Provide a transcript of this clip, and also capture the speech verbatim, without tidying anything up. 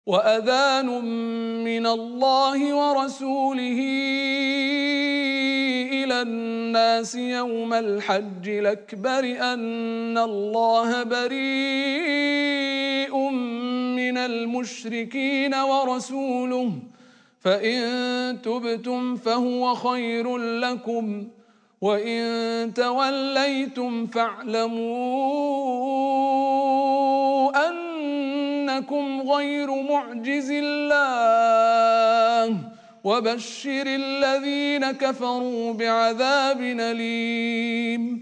وأذان من الله ورسوله إلى الناس يوم الحج الأكبر أن الله بريء من المشركين ورسوله فإن تبتم فهو خير لكم وإن توليتم فاعلموا أنكم غير معجز الله وبشر الذين كفروا بعذاب أليم.